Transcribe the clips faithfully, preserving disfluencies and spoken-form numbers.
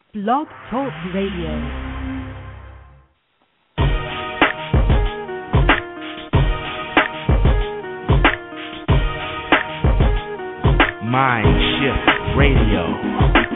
Blog Talk Radio. Mind Shift Radio.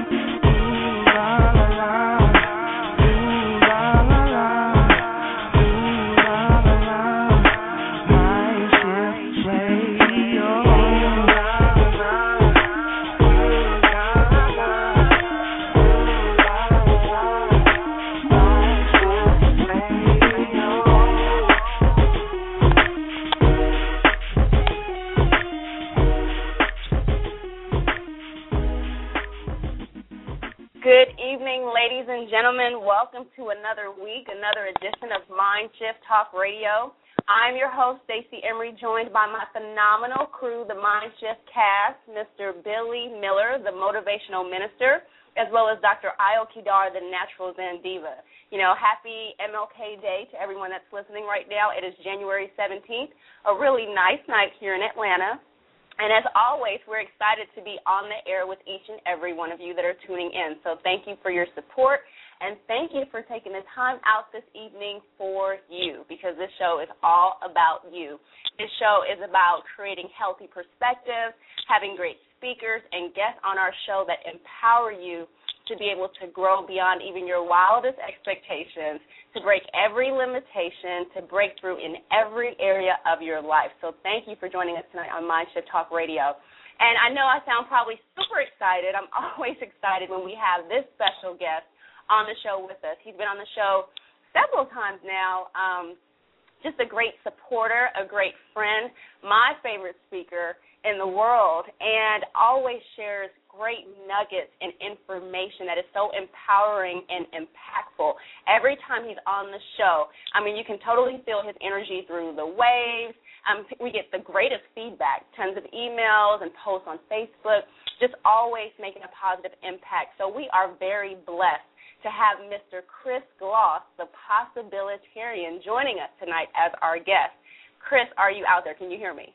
Gentlemen, welcome to another week, another edition of Mind Shift Talk Radio. I'm your host, Stacey Emery, joined by my phenomenal crew, the Mind Shift cast, Mister Billy Miller, the motivational minister, as well as Doctor Ayo Kidar, the natural Zen diva. You know, happy M L K Day to everyone that's listening right now. It is January seventeenth, a really nice night here in Atlanta. And as always, we're excited to be on the air with each and every one of you that are tuning in. So thank you for your support, and thank you for taking the time out this evening for you, because this show is all about you. This show is about creating healthy perspectives, having great speakers and guests on our show that empower you to be able to grow beyond even your wildest expectations, to break every limitation, to break through in every area of your life. So thank you for joining us tonight on Mind Shift Talk Radio. And I know I sound probably super excited. I'm always excited when we have this special guest on the show with us. He's been on the show several times now. Um, just a great supporter, a great friend, my favorite speaker in the world, and always shares great nuggets and information that is so empowering and impactful. Every time he's on the show, I mean, you can totally feel his energy through the waves. Um, we get the greatest feedback, tons of emails and posts on Facebook, just always making a positive impact. So we are very blessed to have Mister Chris Gloss, the Possibilitarian, joining us tonight as our guest. Chris, are you out there? Can you hear me?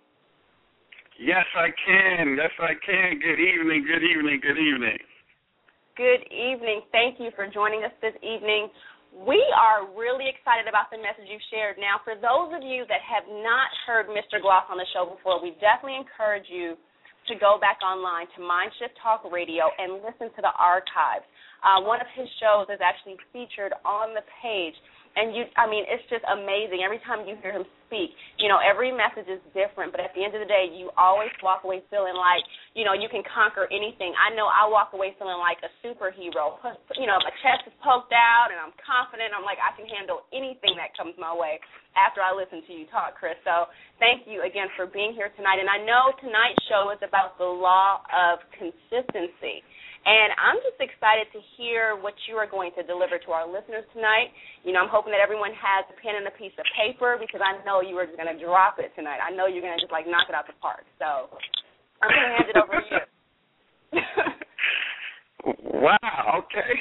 Yes, I can. Yes, I can. Good evening, good evening, good evening. Good evening. Thank you for joining us this evening. We are really excited about the message you shared. Now, for those of you that have not heard Mister Gloss on the show before, we definitely encourage you to go back online to Mind Shift Talk Radio and listen to the archives. Uh, one of his shows is actually featured on the page. And, you, I mean, it's just amazing. Every time you hear him speak, you know, every message is different. But at the end of the day, you always walk away feeling like, you know, you can conquer anything. I know I walk away feeling like a superhero. You know, my chest is poked out and I'm confident. I'm like, I can handle anything that comes my way after I listen to you talk, Chris. So thank you again for being here tonight. And I know tonight's show is about the law of consistency. And I'm just excited to hear what you are going to deliver to our listeners tonight. You know, I'm hoping that everyone has a pen and a piece of paper, because I know you are going to drop it tonight. I know you're going to just, like, knock it out the park. So I'm going to hand it over to you. Wow, okay.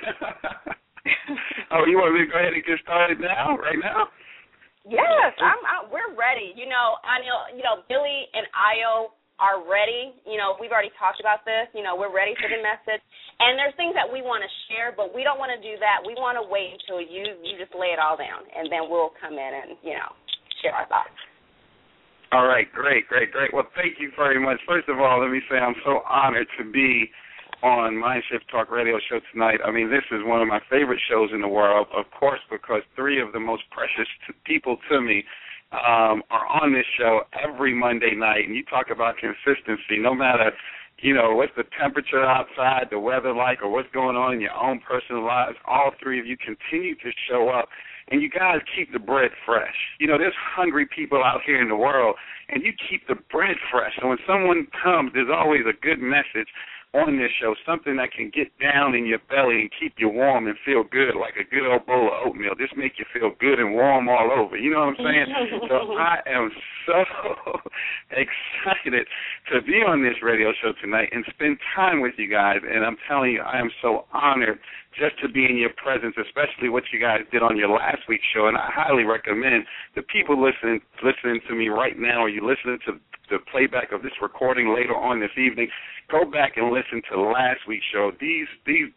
Oh, you want me to go ahead and get started now, right now? Yes, I'm, I'm, we're ready. You know, I know, you know, Billy and Ayo are ready. You know, we've already talked about this. You know, we're ready for the message. And there's things that we want to share, but we don't want to do that. We want to wait until you, you just lay it all down, and then we'll come in and, you know, share our thoughts. All right, great, great, great. Well, thank you very much. First of all, let me say I'm so honored to be on Mind Shift Talk Radio show tonight. I mean, this is one of my favorite shows in the world, of course, because three of the most precious t- people to me Um, are on this show every Monday night, and you talk about consistency. No matter, you know, what's the temperature outside, the weather like, or what's going on in your own personal lives, all three of you continue to show up, and you guys keep the bread fresh. You know, there's hungry people out here in the world, and you keep the bread fresh. So when someone comes, there's always a good message on this show, something that can get down in your belly and keep you warm and feel good, like a good old bowl of oatmeal. Just make you feel good and warm all over. You know what I'm saying? So I am so excited to be on this radio show tonight and spend time with you guys. And I'm telling you, I am so honored just to be in your presence, especially what you guys did on your last week's show. And I highly recommend the people listening listening to me right now, or you listening to the playback of this recording later on this evening, go back and listen to last week's show. These these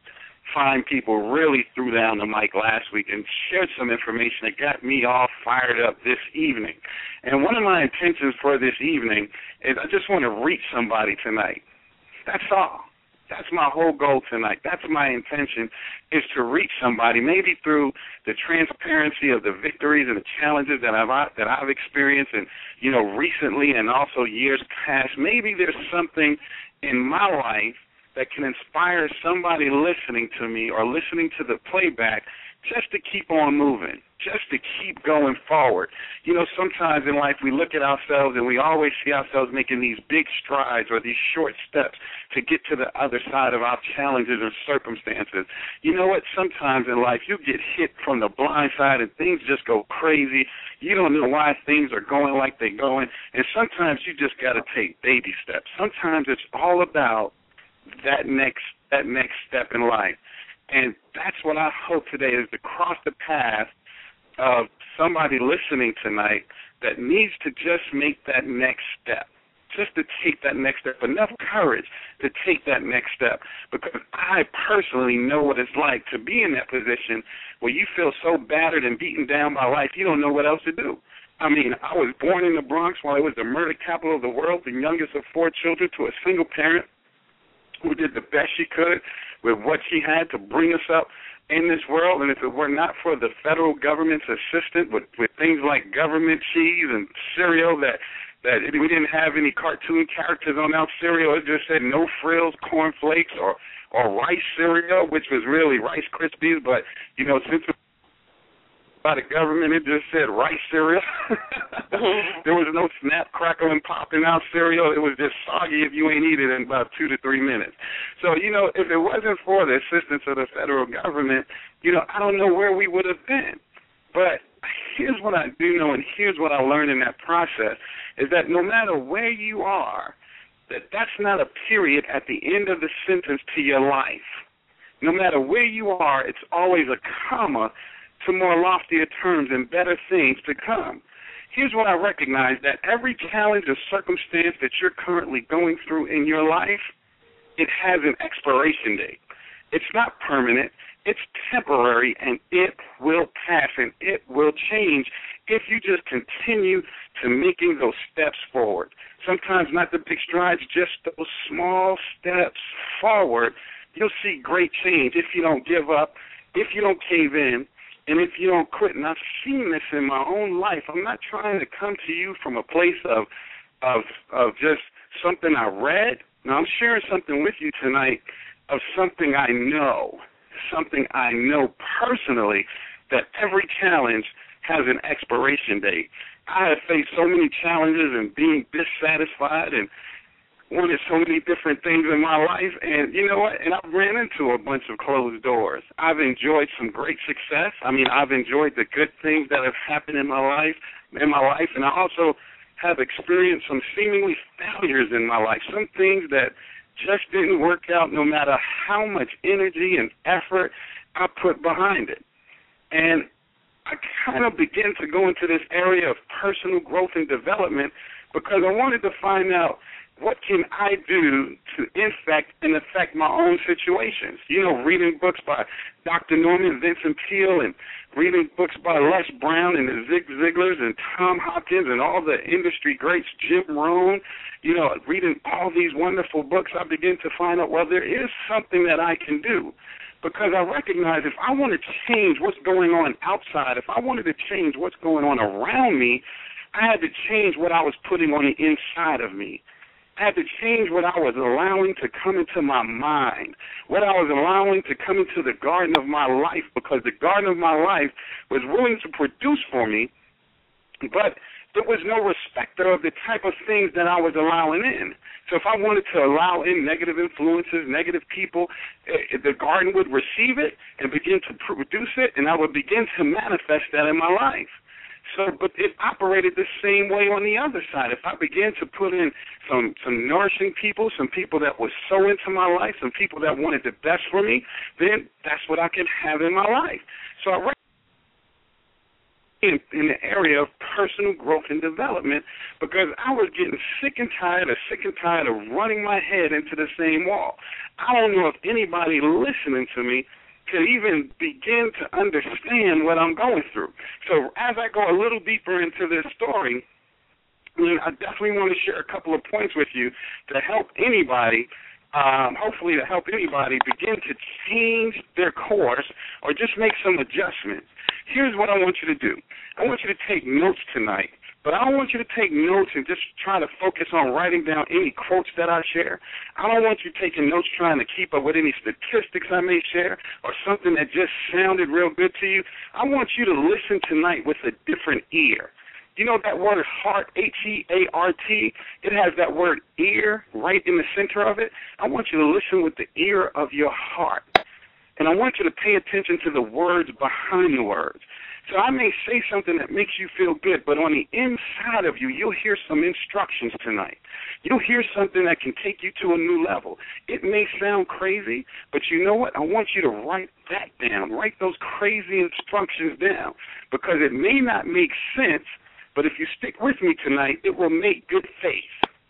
fine people really threw down the mic last week and shared some information that got me all fired up this evening. And one of my intentions for this evening is I just want to reach somebody tonight. That's all. That's my whole goal tonight. That's my intention, is to reach somebody, maybe through the transparency of the victories and the challenges that I've that I've experienced, and you know, recently and also years past. Maybe there's something in my life that can inspire somebody listening to me or listening to the playback just to keep on moving, just to keep going forward. You know, sometimes in life we look at ourselves and we always see ourselves making these big strides or these short steps to get to the other side of our challenges or circumstances. You know what? Sometimes in life you get hit from the blind side and things just go crazy. You don't know why things are going like they're going, and sometimes you just got to take baby steps. Sometimes it's all about that next that next step in life. And that's what I hope today is to cross the path of somebody listening tonight that needs to just make that next step, just to take that next step, enough courage to take that next step, because I personally know what it's like to be in that position where you feel so battered and beaten down by life you don't know what else to do. I mean, I was born in the Bronx while it was the murder capital of the world, the youngest of four children, to a single parent who did the best she could with what she had to bring us up in this world. And if it were not for the federal government's assistance with, with things like government cheese and cereal, that, that it, we didn't have any cartoon characters on our cereal. It just said no frills, cornflakes, or, or rice cereal, which was really Rice Krispies. But, you know, since it by the government, it just said rice cereal. There was no snap, crackle, and pop in our cereal. It was just soggy if you ain't eat it in about two to three minutes. So, you know, if it wasn't for the assistance of the federal government, you know, I don't know where we would have been. But here's what I do know, and here's what I learned in that process, is that no matter where you are, that that's not a period at the end of the sentence to your life. No matter where you are, it's always a comma to more loftier terms and better things to come. Here's what I recognize, that every challenge or circumstance that you're currently going through in your life, it has an expiration date. It's not permanent. It's temporary, and it will pass, and it will change if you just continue to making those steps forward. Sometimes not the big strides, just those small steps forward. You'll see great change if you don't give up, if you don't cave in, and if you don't quit. And I've seen this in my own life. I'm not trying to come to you from a place of of of just something I read. Now, I'm sharing something with you tonight of something I know, something I know personally, that every challenge has an expiration date. I have faced so many challenges and being dissatisfied and wanted so many different things in my life, and you know what? And I've ran into a bunch of closed doors. I've enjoyed some great success. I mean, I've enjoyed the good things that have happened in my life, in my life, and I also have experienced some seemingly failures in my life, some things that just didn't work out no matter how much energy and effort I put behind it. And I kind of began to go into this area of personal growth and development because I wanted to find out, what can I do to infect and affect my own situations? You know, reading books by Doctor Norman Vincent Peale and reading books by Les Brown and the Zig Ziglars and Tom Hopkins and all the industry greats, Jim Rohn, you know, reading all these wonderful books, I begin to find out, well, there is something that I can do. Because I recognize if I want to change what's going on outside, if I wanted to change what's going on around me, I had to change what I was putting on the inside of me. I had to change what I was allowing to come into my mind, what I was allowing to come into the garden of my life, because the garden of my life was willing to produce for me, but there was no respecter of the type of things that I was allowing in. So if I wanted to allow in negative influences, negative people, the garden would receive it and begin to produce it, and I would begin to manifest that in my life. So, but it operated the same way on the other side. If I began to put in some, some nourishing people, some people that were so into my life, some people that wanted the best for me, then that's what I could have in my life. So I in, in the area of personal growth and development because I was getting sick and tired or sick and tired of running my head into the same wall. I don't know if anybody listening to me to even begin to understand what I'm going through. So as I go a little deeper into this story, I, mean, I definitely want to share a couple of points with you to help anybody, um, hopefully to help anybody begin to change their course or just make some adjustments. Here's what I want you to do. I want you to take notes tonight. But I don't want you to take notes and just try to focus on writing down any quotes that I share. I don't want you taking notes trying to keep up with any statistics I may share or something that just sounded real good to you. I want you to listen tonight with a different ear. You know that word heart, H E A R T? It has that word ear right in the center of it. I want you to listen with the ear of your heart. And I want you to pay attention to the words behind the words. So I may say something that makes you feel good, but on the inside of you, you'll hear some instructions tonight. You'll hear something that can take you to a new level. It may sound crazy, but you know what? I want you to write that down. Write those crazy instructions down because it may not make sense, but if you stick with me tonight, it will make good faith.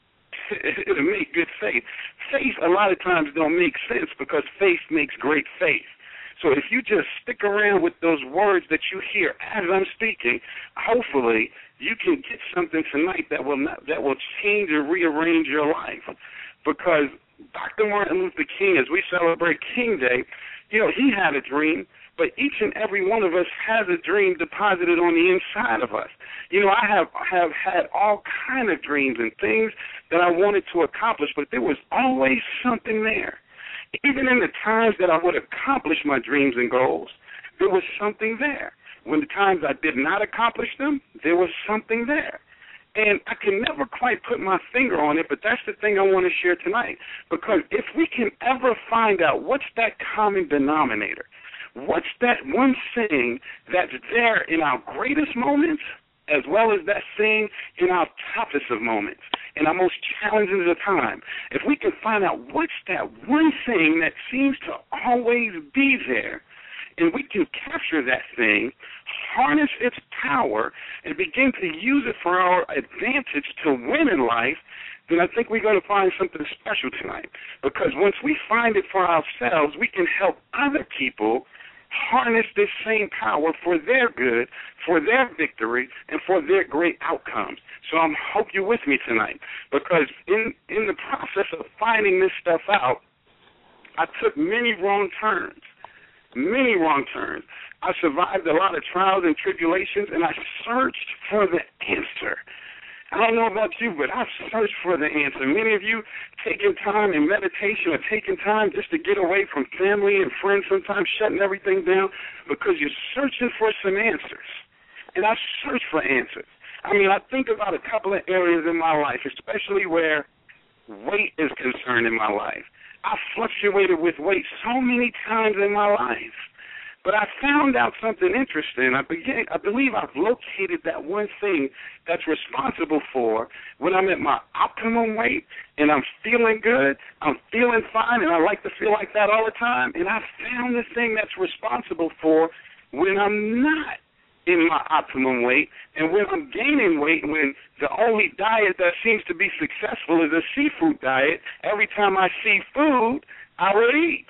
It'll make good faith. Faith a lot of times don't make sense because faith makes great faith. So if you just stick around with those words that you hear as I'm speaking, hopefully you can get something tonight that will not, that will change or rearrange your life. Because Doctor Martin Luther King, as we celebrate King Day, you know, he had a dream, but each and every one of us has a dream deposited on the inside of us. You know, I have have had all kind of dreams and things that I wanted to accomplish, but there was always something there. Even in the times that I would accomplish my dreams and goals, there was something there. When the times I did not accomplish them, there was something there. And I can never quite put my finger on it, but that's the thing I want to share tonight. Because if we can ever find out what's that common denominator, what's that one thing that's there in our greatest moments, as well as that thing in our toughest of moments, in our most challenging of time. If we can find out what's that one thing that seems to always be there, and we can capture that thing, harness its power, and begin to use it for our advantage to win in life, then I think we're going to find something special tonight. Because once we find it for ourselves, we can help other people harness this same power for their good, for their victory, and for their great outcomes. So I hope you're with me tonight, because in, in the process of finding this stuff out, I took many wrong turns, many wrong turns. I survived a lot of trials and tribulations, and I searched for the answer. I don't know about you, but I've searched for the answer. Many of you taking time in meditation or taking time just to get away from family and friends, sometimes shutting everything down because you're searching for some answers. And I search for answers. I mean, I think about a couple of areas in my life, especially where weight is concerned in my life. I've fluctuated with weight so many times in my life. But I found out something interesting. I, began, I believe I've located that one thing that's responsible for when I'm at my optimum weight and I'm feeling good, I'm feeling fine, and I like to feel like that all the time. And I found the thing that's responsible for when I'm not in my optimum weight and when I'm gaining weight, when the only diet that seems to be successful is a seafood diet. Every time I see food, I will eat.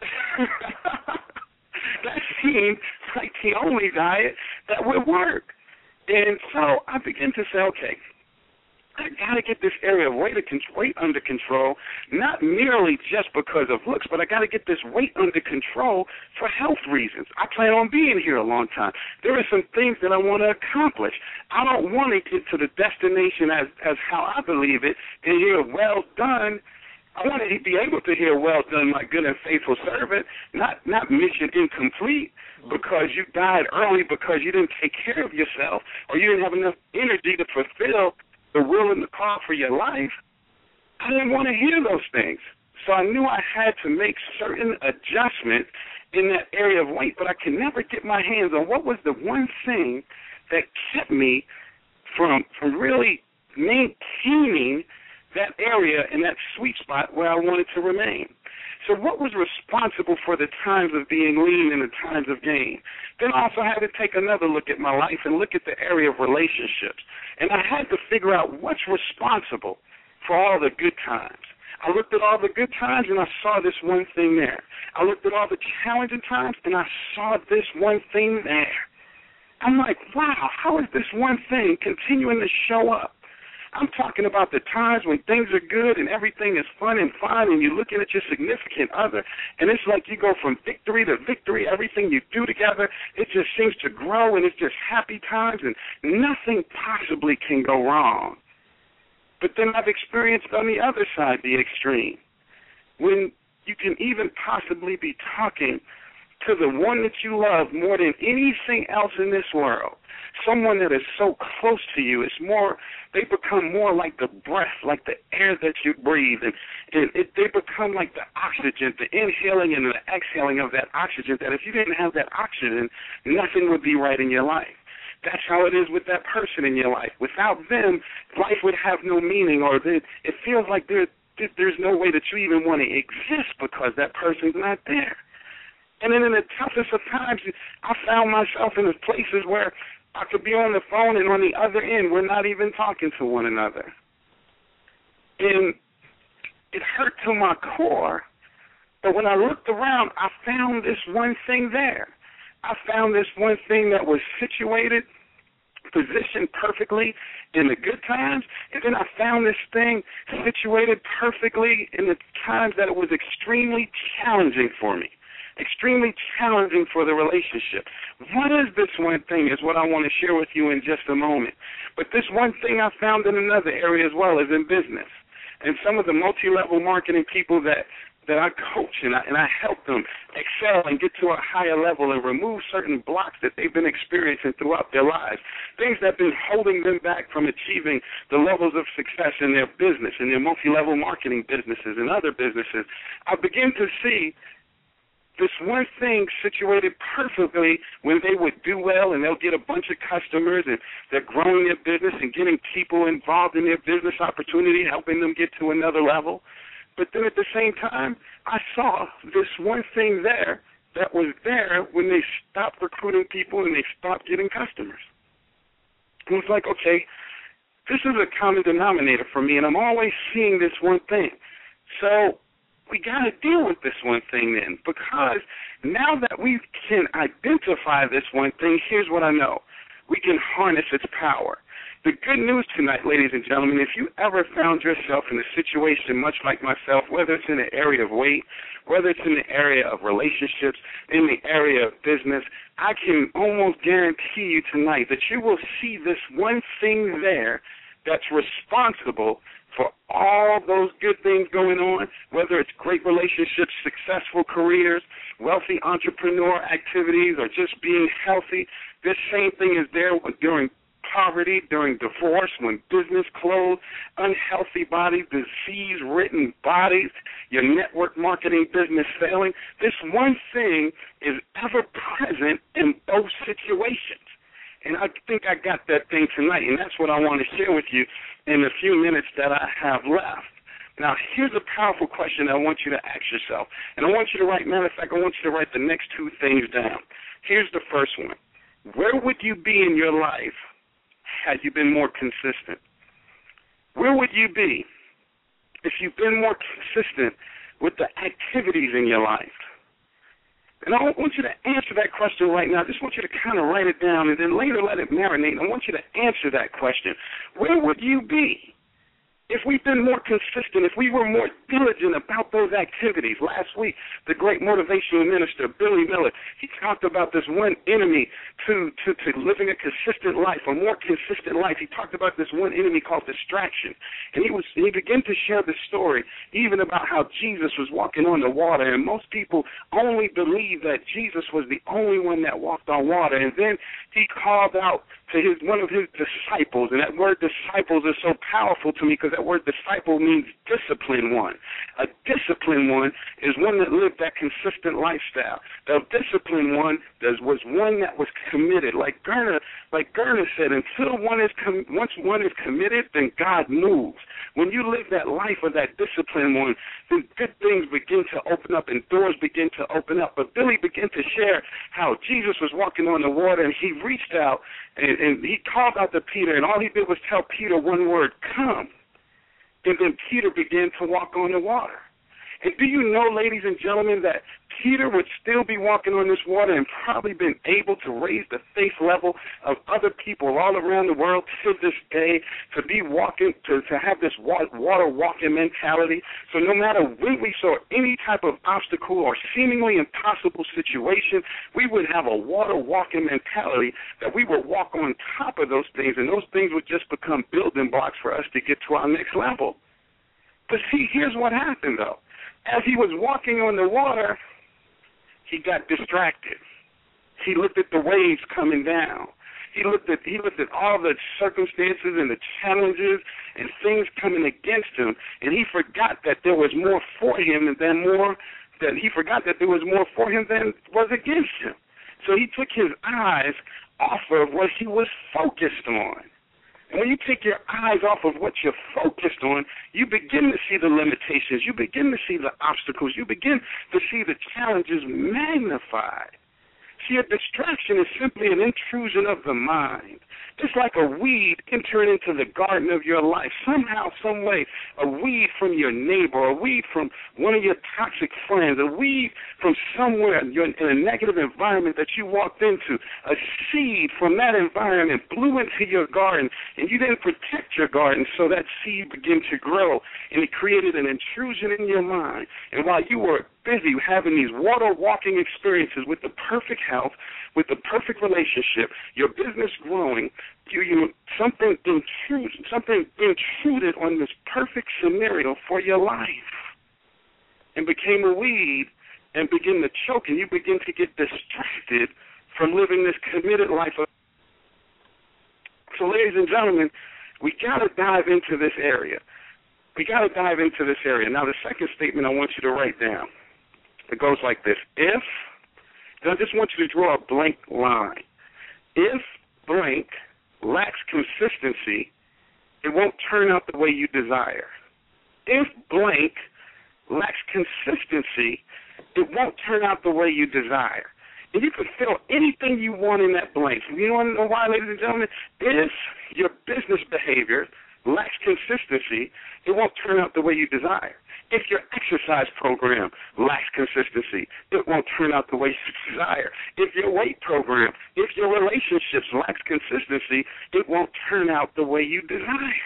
That seemed like the only diet that would work. And so I began to say, okay, I got to get this area of weight, weight under control, not merely just because of looks, but I got to get this weight under control for health reasons. I plan on being here a long time. There are some things that I want to accomplish. I don't want to get to the destination as, as how I believe it and hear, well done. I want to be able to hear, well done, my good and faithful servant, not not mission incomplete because you died early because you didn't take care of yourself or you didn't have enough energy to fulfill the will and the call for your life. I didn't want to hear those things. So I knew I had to make certain adjustments in that area of weight, but I could never get my hands on what was the one thing that kept me from, from really maintaining that area and that sweet spot where I wanted to remain. So what was responsible for the times of being lean and the times of gain? Then I also had to take another look at my life and look at the area of relationships. And I had to figure out what's responsible for all the good times. I looked at all the good times, and I saw this one thing there. I looked at all the challenging times, and I saw this one thing there. I'm like, wow, how is this one thing continuing to show up? I'm talking about the times when things are good and everything is fun and fine, and you're looking at your significant other, and it's like you go from victory to victory. Everything you do together, it just seems to grow, and it's just happy times, and nothing possibly can go wrong. But then I've experienced on the other side the extreme, when you can even possibly be talking to the one that you love more than anything else in this world, someone that is so close to you. It's more, they become more like the breath, like the air that you breathe, and, and it, they become like the oxygen, the inhaling and the exhaling of that oxygen, that if you didn't have that oxygen, nothing would be right in your life. That's how it is with that person in your life. Without them, life would have no meaning, or it feels like there, there's no way that you even want to exist because that person's not there. And then in the toughest of times, I found myself in places where I could be on the phone, and on the other end, we're not even talking to one another. And it hurt to my core, but when I looked around, I found this one thing there. I found this one thing that was situated, positioned perfectly in the good times, and then I found this thing situated perfectly in the times that it was extremely challenging for me. Extremely challenging for the relationship. What is this one thing is what I want to share with you in just a moment. But this one thing I found in another area as well is in business. And some of the multi-level marketing people that, that I coach and I, and I help them excel and get to a higher level and remove certain blocks that they've been experiencing throughout their lives, things that have been holding them back from achieving the levels of success in their business, in their multi-level marketing businesses and other businesses. I begin to see this one thing situated perfectly when they would do well and they'll get a bunch of customers and they're growing their business and getting people involved in their business opportunity, helping them get to another level. But then at the same time, I saw this one thing there that was there when they stopped recruiting people and they stopped getting customers. It was like, okay, this is a common denominator for me, and I'm always seeing this one thing. So we got to deal with this one thing then, because now that we can identify this one thing, here's what I know. We can harness its power. The good news tonight, ladies and gentlemen, if you ever found yourself in a situation much like myself, whether it's in the area of weight, whether it's in the area of relationships, in the area of business, I can almost guarantee you tonight that you will see this one thing there that's responsible for all those good things going on, whether it's great relationships, successful careers, wealthy entrepreneur activities, or just being healthy. This same thing is there during poverty, during divorce, when business closed, unhealthy bodies, disease-ridden bodies, your network marketing business failing. This one thing is ever present in both situations. And I think I got that thing tonight, and that's what I want to share with you in the few minutes that I have left. Now, here's a powerful question I want you to ask yourself. And I want you to write, matter of fact, I want you to write the next two things down. Here's the first one. Where would you be in your life had you been more consistent? Where would you be if you've been more consistent with the activities in your life? And I don't want you to answer that question right now. I just want you to kind of write it down and then later let it marinate. I want you to answer that question. Where would you be if we've been more consistent, if we were more diligent about those activities? Last week, the great motivational minister, Billy Miller, he talked about this one enemy to, to, to living a consistent life, a more consistent life. He talked about this one enemy called distraction. And he was he began to share the story even about how Jesus was walking on the water. And most people only believe that Jesus was the only one that walked on water. And then he called out to his one of his disciples. And that word disciples is so powerful to me because that word disciple means disciplined one. A disciplined one is one that lived that consistent lifestyle. The disciplined one was one that was committed. Like Gerner, like Gerner said, until one is com- once one is committed, then God moves. When you live that life of that disciplined one, then good things begin to open up and doors begin to open up. But Billy began to share how Jesus was walking on the water, and he reached out and, and he called out to Peter, and all he did was tell Peter one word, come. and then Peter began to walk on the water. And do you know, ladies and gentlemen, that Peter would still be walking on this water and probably been able to raise the faith level of other people all around the world to this day, to be walking, to, to have this water walking mentality. So no matter when we saw any type of obstacle or seemingly impossible situation, we would have a water walking mentality that we would walk on top of those things, and those things would just become building blocks for us to get to our next level. But see, here's what happened, though. As he was walking on the water, he got distracted. He looked at the waves coming down. He looked at he looked at all the circumstances and the challenges and things coming against him, and he forgot that there was more for him than more that he forgot that there was more for him than was against him. So he took his eyes off of what he was focused on. And when you take your eyes off of what you're focused on, you begin to see the limitations. You begin to see the obstacles. You begin to see the challenges magnified. See, a distraction is simply an intrusion of the mind. Just like a weed entering into the garden of your life. Somehow, some way, a weed from your neighbor, a weed from one of your toxic friends, a weed from somewhere you're in a negative environment that you walked into, a seed from that environment blew into your garden, and you didn't protect your garden, so that seed began to grow, and it created an intrusion in your mind. And while you were busy having these water-walking experiences with the perfect health, with the perfect relationship, your business growing, you, you something intruded, something intruded on this perfect scenario for your life and became a weed and began to choke, and you begin to get distracted from living this committed life. Of so, ladies and gentlemen, we got to dive into this area. We got to dive into this area. Now, the second statement I want you to write down, it goes like this. If, I just want you to draw a blank line. If blank lacks consistency, it won't turn out the way you desire. If blank lacks consistency, it won't turn out the way you desire. And you can fill anything you want in that blank. You want to know why, ladies and gentlemen? If your business behavior lacks consistency, it won't turn out the way you desire. If your exercise program lacks consistency, it won't turn out the way you desire. If your weight program, if your relationships lacks consistency, it won't turn out the way you desire.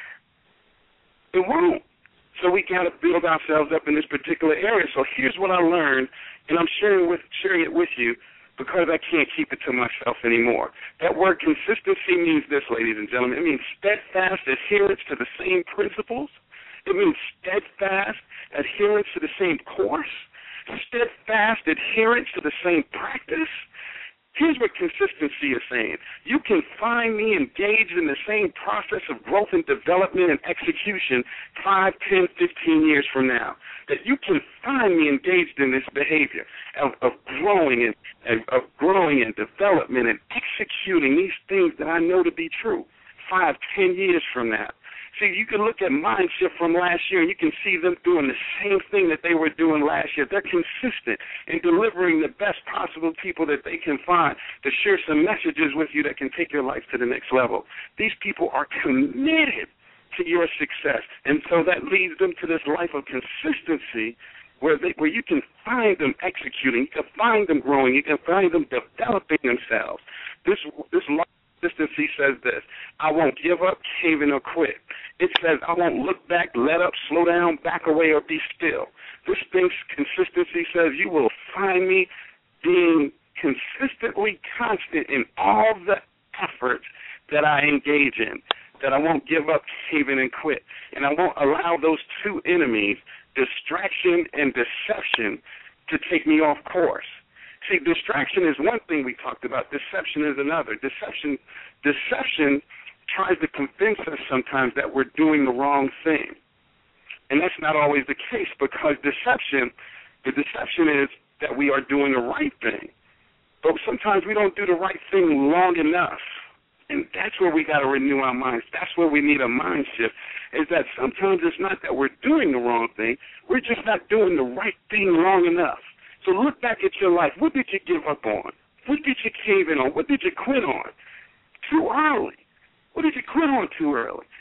It won't. So we got to build ourselves up in this particular area. So here's what I learned, and I'm sharing with sharing it with you because I can't keep it to myself anymore. That word consistency means this, ladies and gentlemen. It means steadfast adherence to the same principles. It means steadfast adherence to the same course, steadfast adherence to the same practice. Here's what consistency is saying. You can find me engaged in the same process of growth and development and execution five, ten, fifteen years from now. That you can find me engaged in this behavior of, of growing and of growing and development and executing these things that I know to be true five, ten years from now. See, you can look at Mindshift from last year, and you can see them doing the same thing that they were doing last year. They're consistent in delivering the best possible people that they can find to share some messages with you that can take your life to the next level. These people are committed to your success, and so that leads them to this life of consistency where they, where you can find them executing, you can find them growing, you can find them developing themselves. This this life consistency says this: I won't give up, cave in, or quit. It says I won't look back, let up, slow down, back away, or be still. This thing's consistency says you will find me being consistently constant in all the efforts that I engage in, that I won't give up, cave in, and quit. And I won't allow those two enemies, distraction and deception, to take me off course. See, distraction is one thing we talked about. Deception is another. Deception, deception tries to convince us sometimes that we're doing the wrong thing. And that's not always the case, because deception, the deception is that we are doing the right thing. But sometimes we don't do the right thing long enough. And that's where we got to renew our minds. That's where we need a mind shift, is that sometimes it's not that we're doing the wrong thing. We're just not doing the right thing long enough. So look back at your life. What did you give up on? What did you cave in on? What did you quit on? Too early. What did you quit on too early?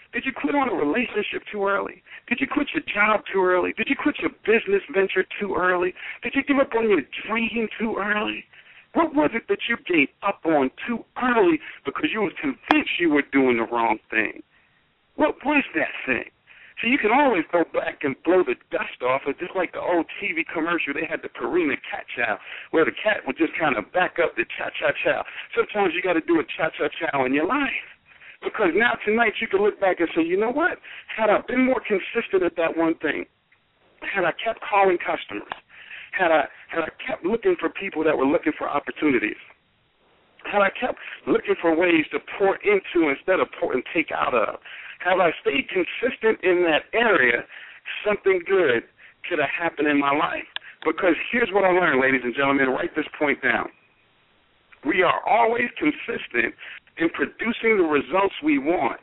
Did you quit on a relationship too early? Did you quit your job too early? Did you quit your business venture too early? Did you give up on your dream too early? What was it that you gave up on too early because you were convinced you were doing the wrong thing? What was that thing? So you can always go back and blow the dust off it, just like the old T V commercial. They had the Purina cat chow, where the cat would just kind of back up the cha-cha-chow. Sometimes you got to do a cha-cha-chow in your life. Because now tonight you can look back and say, you know what? Had I been more consistent at that one thing, had I kept calling customers, had I had I kept looking for people that were looking for opportunities, had I kept looking for ways to pour into instead of pour and take out of, had I stayed consistent in that area, something good could have happened in my life. Because here's what I learned, ladies and gentlemen, write this point down. We are always consistent in producing the results we want.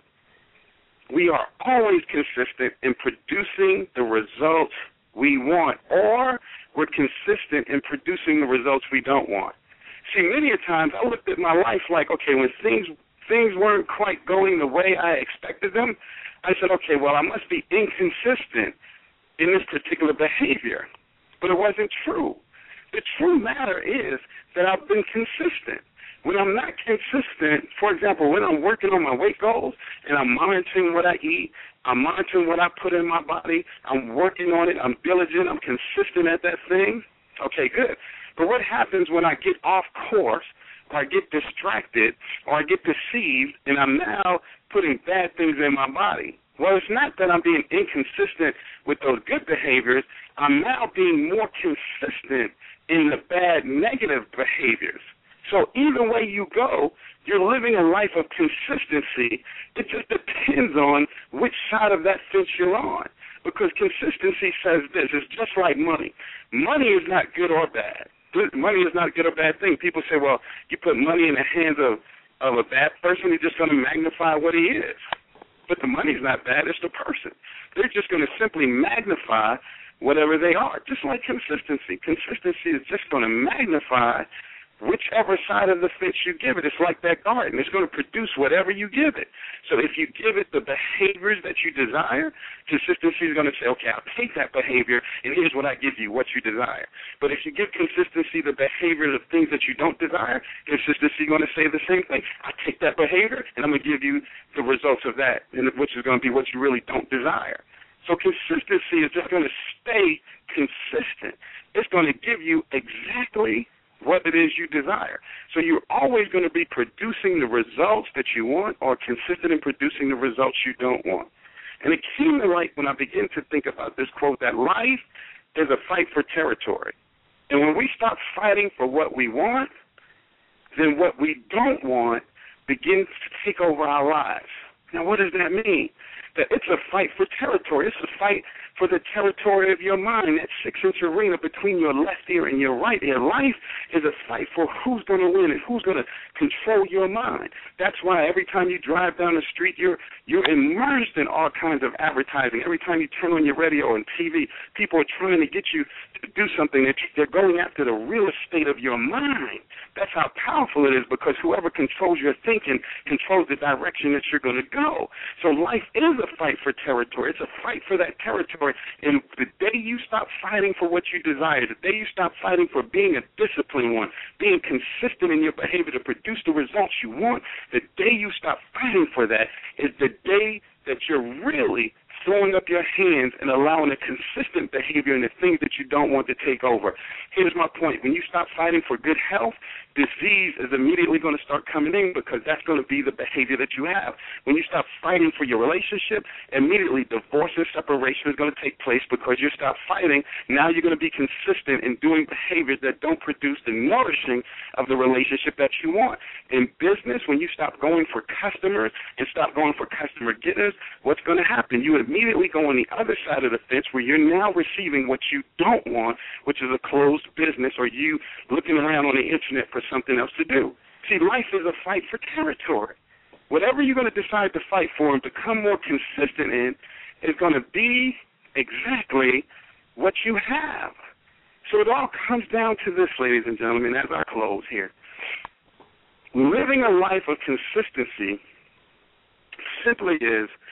We are always consistent in producing the results we want, or we're consistent in producing the results we don't want. See, many a times I looked at my life like, okay, when things things weren't quite going the way I expected them, I said, okay, well, I must be inconsistent in this particular behavior. But it wasn't true. The true matter is that I've been consistent. When I'm not consistent, for example, when I'm working on my weight goals and I'm monitoring what I eat, I'm monitoring what I put in my body, I'm working on it, I'm diligent, I'm consistent at that thing, okay, good. But what happens when I get off course, or I get distracted, or I get deceived, and I'm now putting bad things in my body? Well, it's not that I'm being inconsistent with those good behaviors. I'm now being more consistent in the bad, negative behaviors. So either way you go, you're living a life of consistency. It just depends on which side of that fence you're on. Because consistency says this, it's just like money. Money is not good or bad. Money is not a good or bad thing. People say, well, you put money in the hands of, of a bad person, he's just going to magnify what he is. But the money's not bad, it's the person. They're just going to simply magnify whatever they are, just like consistency. Consistency is just going to magnify whichever side of the fence you give it. It's like that garden. It's going to produce whatever you give it. So if you give it the behaviors that you desire, consistency is going to say, okay, I'll take that behavior, and here's what I give you, what you desire. But if you give consistency the behaviors of things that you don't desire, consistency is going to say the same thing. I take that behavior, and I'm going to give you the results of that, which is going to be what you really don't desire. So consistency is just going to stay consistent. It's going to give you exactly what it is you desire. So you're always going to be producing the results that you want, or consistent in producing the results you don't want. And it came to light when I began to think about this quote, that life is a fight for territory. And when we stop fighting for what we want, then what we don't want begins to take over our lives. Now, what does that mean? That it's a fight for territory. It's a fight for the territory of your mind, that six-inch arena between your left ear and your right ear. Life is a fight for who's going to win and who's going to control your mind. That's why every time you drive down the street, you're you're immersed in all kinds of advertising. Every time you turn on your radio and T V, people are trying to get you to do something. They're going after the real estate of your mind. That's how powerful it is, because whoever controls your thinking controls the direction that you're going to go. So life is a fight for territory. It's a fight for that territory. And the day you stop fighting for what you desire, the day you stop fighting for being a disciplined one, being consistent in your behavior to produce the results you want, the day you stop fighting for that is the day that you're really throwing up your hands and allowing a consistent behavior in the things that you don't want to take over. Here's my point. When you stop fighting for good health, disease is immediately going to start coming in, because that's going to be the behavior that you have. When you stop fighting for your relationship, immediately divorce and separation is going to take place, because you stop fighting. Now you're going to be consistent in doing behaviors that don't produce the nourishing of the relationship that you want. In business, when you stop going for customers and stop going for customer getters, what's going to happen? You immediately go on the other side of the fence, where you're now receiving what you don't want, which is a closed business, or you looking around on the internet for something else to do. See, life is a fight for territory. Whatever you're going to decide to fight for and become more consistent in is going to be exactly what you have. So it all comes down to this, ladies and gentlemen, as I close here. Living a life of consistency simply is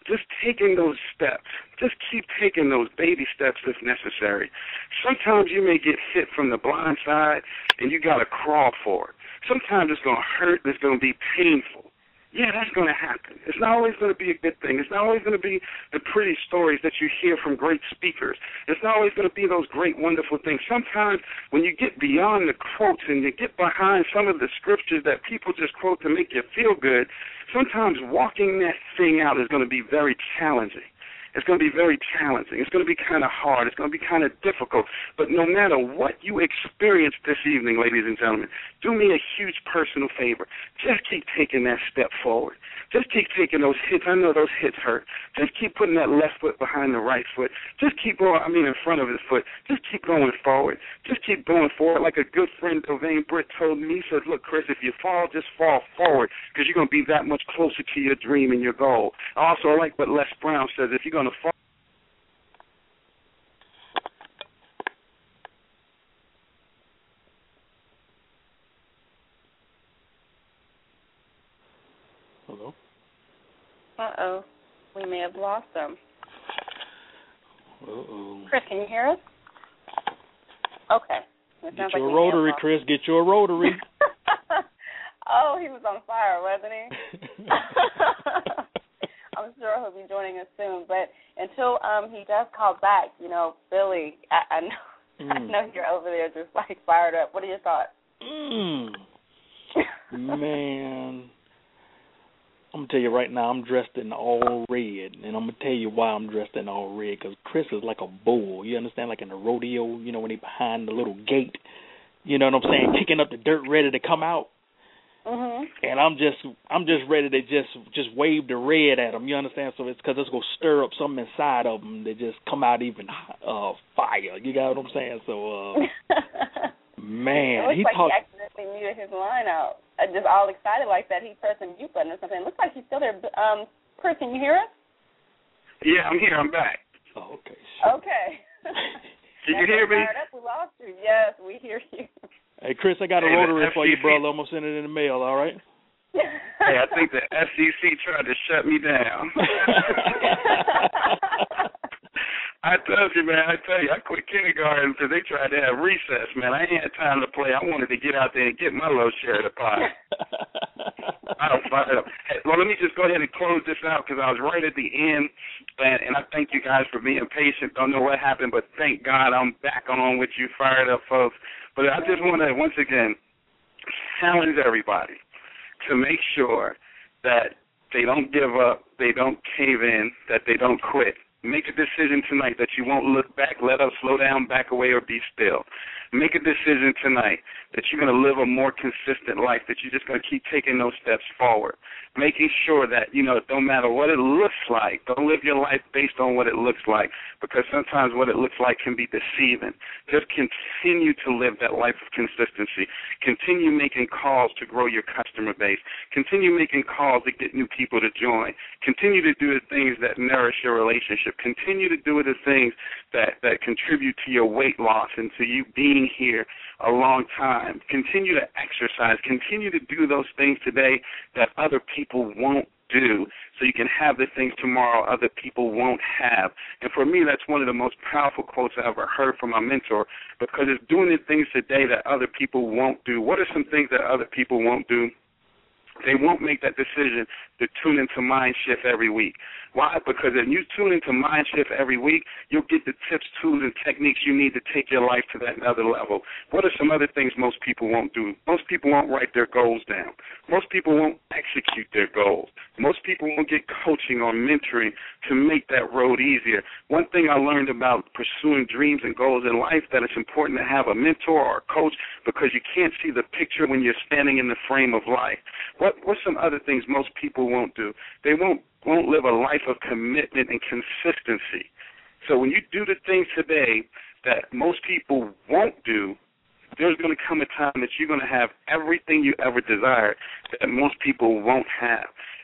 just taking those steps. Just keep taking those baby steps if necessary. Sometimes you may get hit from the blind side and you got to crawl for it. Sometimes it's going to hurt. It's going to be painful. Yeah, that's going to happen. It's not always going to be a good thing. It's not always going to be the pretty stories that you hear from great speakers. It's not always going to be those great, wonderful things. Sometimes when you get beyond the quotes and you get behind some of the scriptures that people just quote to make you feel good, sometimes walking that thing out is going to be very challenging. It's going to be very challenging. It's going to be kind of hard. It's going to be kind of difficult. But no matter what you experience this evening, ladies and gentlemen, do me a huge personal favor. Just keep taking that step forward. Just keep taking those hits. I know those hits hurt. Just keep putting that left foot behind the right foot. Just keep going, I mean, in front of his foot. Just keep going forward. Just keep going forward. Like a good friend, Dovane Britt, told me, he said, look, Chris, if you fall, just fall forward because you're going to be that much closer to your dream and your goal. Also, I like what Les Brown says. If you're going to fall, Hello? Uh-oh. We may have lost them. Uh-oh. Chris, can you hear us? Okay. It Get sounds you like a we may have rotary, lost- Chris. Get you a rotary. Oh, he was on fire, wasn't he? I'm sure he'll be joining us soon. But until um, he does call back, you know, Billy, I, I know mm. I know you're over there just, like, fired up. What are your thoughts? Mm. Man. I'm going to tell you right now, I'm dressed in all red, and I'm going to tell you why I'm dressed in all red, because Chris is like a bull. You understand, like in the rodeo, you know, when they behind the little gate, you know what I'm saying, kicking up the dirt ready to come out. Mm-hmm. And I'm just I'm just ready to just, just wave the red at them, you understand? So it's because it's going to stir up something inside of them that just come out even uh, fire. You got what I'm saying? So, uh, man. It looks he like talk- he accidentally muted his line out. Uh, just all excited like that. He pressed the mute button or something. It looks like he's still there. Um, Chris, can you hear us? Yeah, I'm here. I'm back. Oh, okay. Sure. Okay. Can you hear me? Up. We lost you. Yes, we hear you. Hey, Chris, I got a hey, rotary F C C for you, brother. I'm going to send it in the mail, all right? Hey, I think the F C C tried to shut me down. I told you, man, I tell you, I quit kindergarten because they tried to have recess, man. I ain't had time to play. I wanted to get out there and get my little share of the pie. I don't find it up. Hey, well, let me just go ahead and close this out because I was right at the end, and, and I thank you guys for being patient. Don't know what happened, but thank God I'm back on with you, fired up folks. But I just want to, once again, challenge everybody to make sure that they don't give up, they don't cave in, that they don't quit. Make a decision tonight that you won't look back, let up, slow down, back away, or be still. Make a decision tonight that you're going to live a more consistent life, that you're just going to keep taking those steps forward, making sure that, you know, it don't matter what it looks like. Don't live your life based on what it looks like, because sometimes what it looks like can be deceiving. Just continue to live that life of consistency. Continue making calls to grow your customer base. Continue making calls to get new people to join. Continue to do the things that nourish your relationship. Continue to do the things that, that contribute to your weight loss and to you being here a long time. Continue to exercise. Continue to do those things today that other people won't do, so you can have the things tomorrow other people won't have. And for me, that's one of the most powerful quotes I ever heard from my mentor, because it's doing the things today that other people won't do. What are some things that other people won't do? They won't make that decision to tune into Mind Shift every week. Why? Because if you tune into Mind Shift every week, you'll get the tips, tools, and techniques you need to take your life to that other level. What are some other things most people won't do? Most people won't write their goals down. Most people won't execute their goals. Most people won't get coaching or mentoring to make that road easier. One thing I learned about pursuing dreams and goals in life, that it's important to have a mentor or a coach, because you can't see the picture when you're standing in the frame of life. What What's some other things most people won't do? They won't won't live a life of commitment and consistency. So when you do the things today that most people won't do, there's going to come a time that you're going to have everything you ever desired that most people won't have.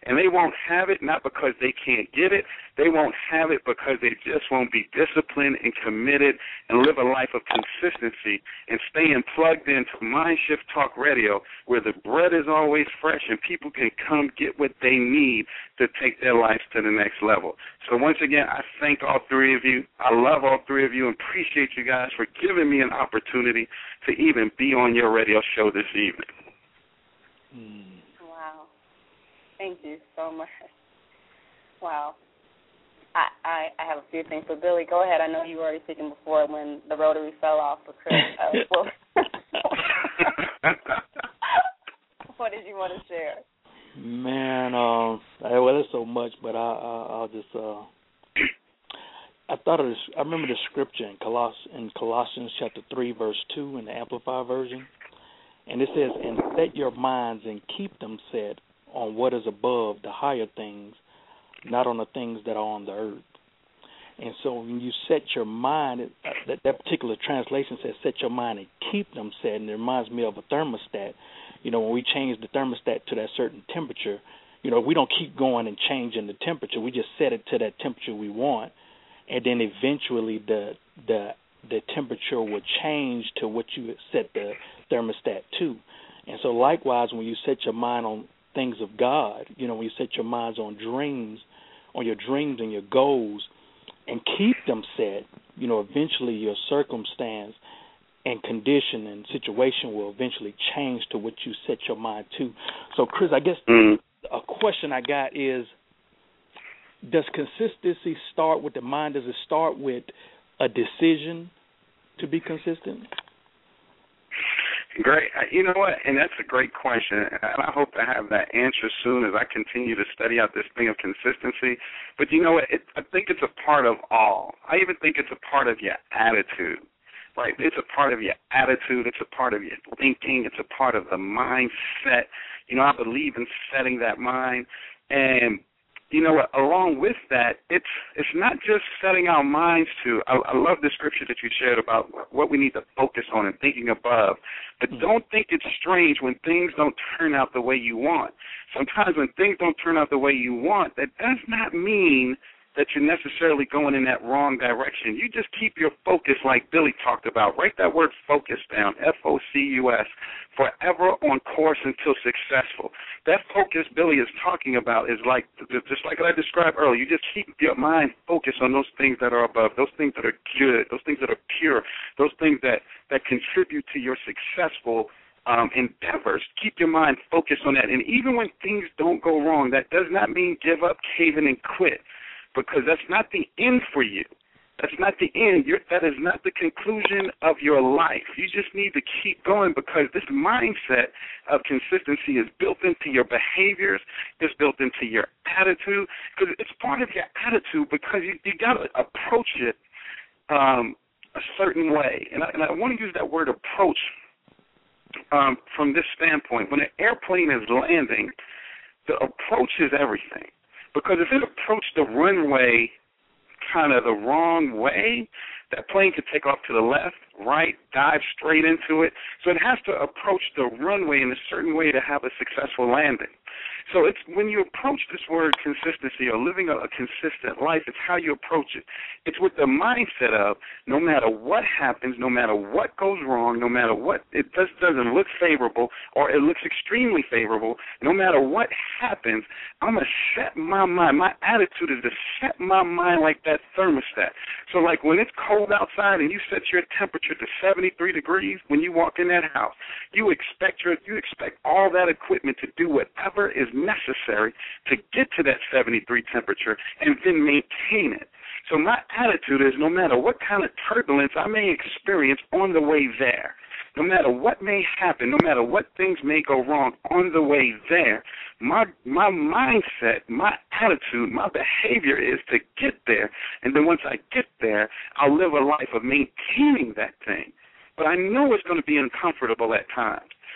And they won't have it not because they can't get it. They won't have it because they just won't be disciplined and committed and live a life of consistency and staying plugged into Mind Shift Talk Radio, where the bread is always fresh and people can come get what they need to take their lives to the next level. So once again, I thank all three of you. I love all three of you and appreciate you guys for giving me an opportunity to even be on your radio show this evening. Mm. Wow. Thank you so much. Wow. I, I, I have a few things for Billy. Go ahead. I know you were already speaking before when the rotary fell off for Chris. Uh, well, what did you want to share? Man, um, uh, well, there's so much, but I, I, I'll just. Uh, I thought of this. I remember the scripture in, Coloss, in Colossians chapter three, verse two, in the Amplified version, and it says, "And set your minds and keep them set on what is above, the higher things, not on the things that are on the earth." And so when you set your mind, uh, that, that particular translation says set your mind and keep them set, and it reminds me of a thermostat. You know, when we change the thermostat to that certain temperature, you know, we don't keep going and changing the temperature. We just set it to that temperature we want, and then eventually the the the temperature will change to what you set the thermostat to. And so likewise, when you set your mind on things of God, you know, when you set your minds on dreams, on your dreams and your goals, and keep them set, you know, eventually your circumstance and condition and situation will eventually change to what you set your mind to. So, Chris, I guess mm. a question I got is, does consistency start with the mind? Does it start with a decision to be consistent? Great. You know what? And that's a great question. And I hope to have that answer soon as I continue to study out this thing of consistency. But you know what? It, I think it's a part of all. I even think it's a part of your attitude. Right? It's a part of your attitude. It's a part of your thinking. It's a part of the mindset. You know, I believe in setting that mind. And you know what, along with that, it's it's not just setting our minds to, I, I love the scripture that you shared about what we need to focus on and thinking above, but don't think it's strange when things don't turn out the way you want. Sometimes when things don't turn out the way you want, that does not mean that you're necessarily going in that wrong direction. You just keep your focus like Billy talked about. Write that word focus down, F O C U S, forever on course until successful. That focus Billy is talking about is like, just like I described earlier, you just keep your mind focused on those things that are above, those things that are good, those things that are pure, those things that, that contribute to your successful Um, endeavors. Keep your mind focused on that. And even when things don't go wrong, that does not mean give up, cave in, and quit, because that's not the end for you. That's not the end. You're, that is not the conclusion of your life. You just need to keep going, because this mindset of consistency is built into your behaviors. It's built into your attitude, because it's part of your attitude, because you, you got to approach it um, a certain way. And I, and I want to use that word approach um, from this standpoint. When an airplane is landing, the approach is everything. Because if it approached the runway kind of the wrong way, that plane could take off to the left, right, dive straight into it. So it has to approach the runway in a certain way to have a successful landing. So it's when you approach this word consistency or living a, a consistent life, it's how you approach it. It's with the mindset of no matter what happens, no matter what goes wrong, no matter what it just doesn't look favorable or it looks extremely favorable, no matter what happens, I'm going to set my mind. My attitude is to set my mind like that thermostat. So like when it's cold outside and you set your temperature to seventy-three degrees when you walk in that house, you expect your you expect all that equipment to do whatever is necessary to get to that seventy-three temperature and then maintain it. So my attitude is no matter what kind of turbulence I may experience on the way there, no matter what may happen, no matter what things may go wrong on the way there, my my mindset, my attitude, my behavior is to get there. And then once I get there, I'll live a life of maintaining that thing. But I know it's going to be uncomfortable at times.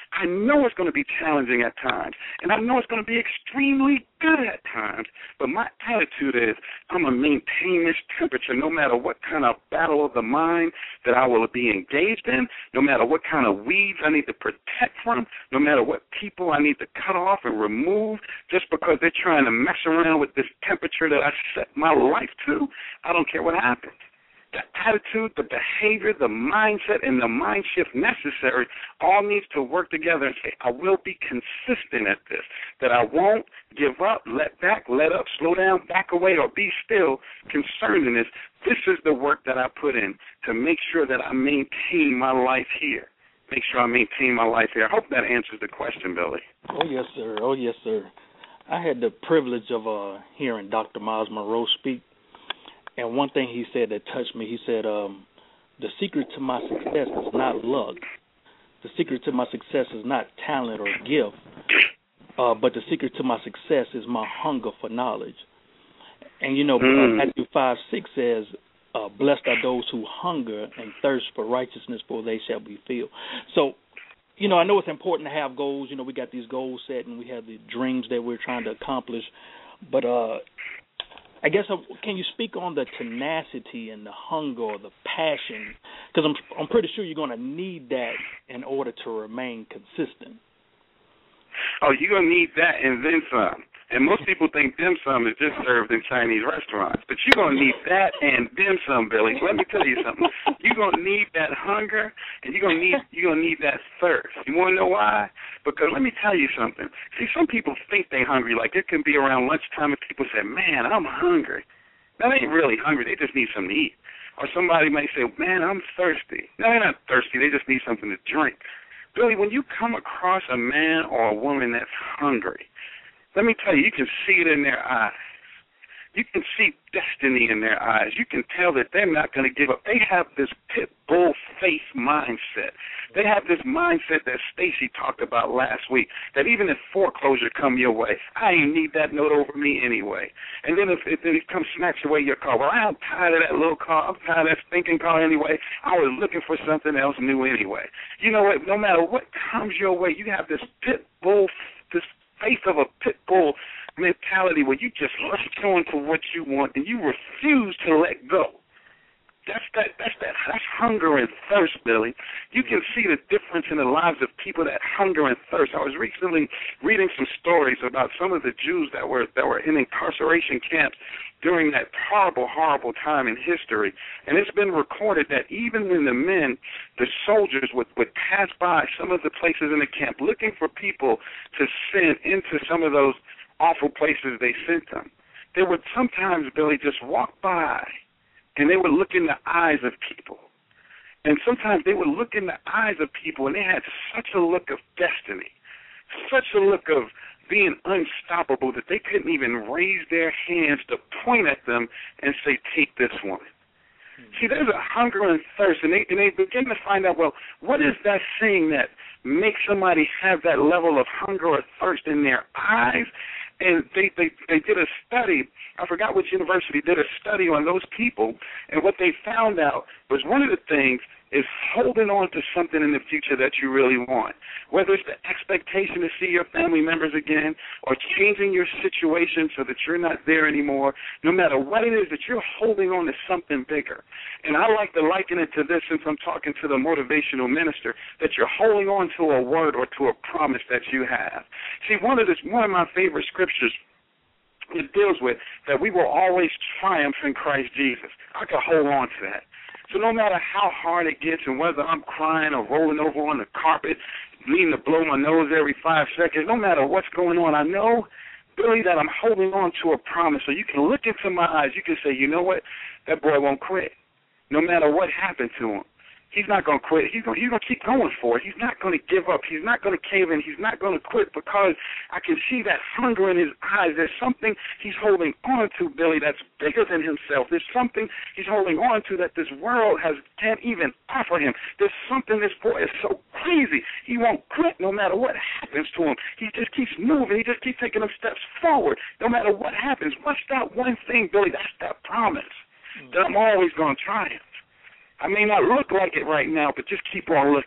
I know it's going to be challenging at times, and I know it's going to be extremely good at times, but my attitude is I'm going to maintain this temperature no matter what kind of battle of the mind that I will be engaged in, no matter what kind of weeds I need to protect from, no matter what people I need to cut off and remove just because they're trying to mess around with this temperature that I set my life to. I don't care what happens. The attitude, the behavior, the mindset, and the mind shift necessary all needs to work together and say, I will be consistent at this, that I won't give up, let back, let up, slow down, back away, or be still concerned in this. This is the work that I put in to make sure that I maintain my life here. Make sure I maintain my life here. I hope that answers the question, Billy. Oh, yes, sir. Oh, yes, sir. I had the privilege of uh, hearing Doctor Miles Monroe speak. And one thing he said that touched me, he said, um, the secret to my success is not luck. The secret to my success is not talent or gift, uh, but the secret to my success is my hunger for knowledge. And, you know, mm. Matthew five six says, uh, blessed are those who hunger and thirst for righteousness, for they shall be filled. So, you know, I know it's important to have goals. You know, we got these goals set and we have the dreams that we're trying to accomplish. But uh I guess, uh, can you speak on the tenacity and the hunger or the passion? Because I'm I'm pretty sure you're going to need that in order to remain consistent. Oh, you're going to need that and then some. And most people think dim sum is just served in Chinese restaurants. But you're going to need that and dim sum, Billy. Let me tell you something. You're going to need that hunger, and you're going to need you're going to need that thirst. You want to know why? Because let me tell you something. See, some people think they're hungry. Like it can be around lunchtime and people say, man, I'm hungry. Now, they ain't really hungry. They just need something to eat. Or somebody may say, man, I'm thirsty. No, they're not thirsty. They just need something to drink. Billy, when you come across a man or a woman that's hungry, let me tell you, you can see it in their eyes. You can see destiny in their eyes. You can tell that they're not going to give up. They have this pit bull face mindset. They have this mindset that Stacy talked about last week, that even if foreclosure come your way, I ain't need that note over me anyway. And then if, if it comes snatch away your car, well, I'm tired of that little car. I'm tired of that stinking car anyway. I was looking for something else new anyway. You know what? No matter what comes your way, you have this pit bull, this face of a pit bull mentality where you just latch on to what you want and you refuse to let go. That's that. That's that. That's hunger and thirst, Billy. You can see the difference in the lives of people that hunger and thirst. I was recently reading some stories about some of the Jews that were that were in incarceration camps during that horrible, horrible time in history. And it's been recorded that even when the men, the soldiers, would, would pass by some of the places in the camp looking for people to send into some of those awful places they sent them, they would sometimes, Billy, just walk by and they would look in the eyes of people. And sometimes they would look in the eyes of people and they had such a look of destiny, such a look of being unstoppable that they couldn't even raise their hands to point at them and say, take this one. Mm-hmm. See, there's a hunger and thirst, and they, and they begin to find out, well, what is that thing that makes somebody have that level of hunger or thirst in their eyes? And they, they, they did a study, I forgot which university, did a study on those people, and what they found out was one of the things is holding on to something in the future that you really want, whether it's the expectation to see your family members again or changing your situation so that you're not there anymore. No matter what it is, that you're holding on to something bigger. And I like to liken it to this, since I'm talking to the motivational minister, that you're holding on to a word or to a promise that you have. See, one of this, one of my favorite scriptures, it deals with that we will always triumph in Christ Jesus. I can hold on to that. So no matter how hard it gets and whether I'm crying or rolling over on the carpet, needing to blow my nose every five seconds, no matter what's going on, I know, Billy, that I'm holding on to a promise. So you can look into my eyes. You can say, you know what? That boy won't quit. No matter what happened to him. He's not going to quit. He's going, he's going to keep going for it. He's not going to give up. He's not going to cave in. He's not going to quit, because I can see that hunger in his eyes. There's something he's holding on to, Billy, that's bigger than himself. There's something he's holding on to that this world has can't even offer him. There's something, this boy is so crazy. He won't quit no matter what happens to him. He just keeps moving. He just keeps taking them steps forward no matter what happens. What's that one thing, Billy? That's that promise that I'm always going to triumph. I may not look like it right now, but just keep on looking.